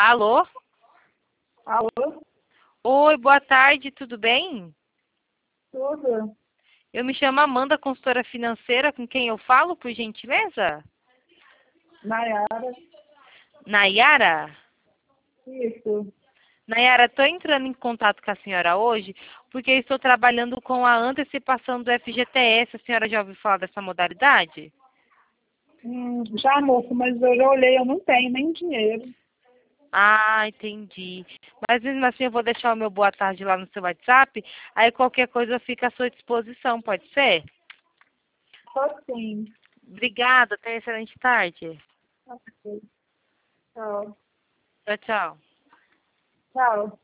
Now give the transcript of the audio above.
Alô? Alô? Oi, boa tarde, tudo bem? Tudo? Eu me chamo Amanda, consultora financeira, com quem eu falo, por gentileza? Nayara? Nayara? Isso. Nayara, estou entrando em contato com a senhora hoje porque estou trabalhando com a antecipação do FGTS. A senhora já ouviu falar dessa modalidade? Já, moço, mas eu já olhei, eu não tenho nem dinheiro. Ah, entendi. Mas mesmo assim eu vou deixar o meu boa tarde lá no seu WhatsApp, aí qualquer coisa fica à sua disposição, pode ser? Só sim. Obrigada, tenha excelente tarde. Ok. Tchau. Tchau, tchau. Tchau.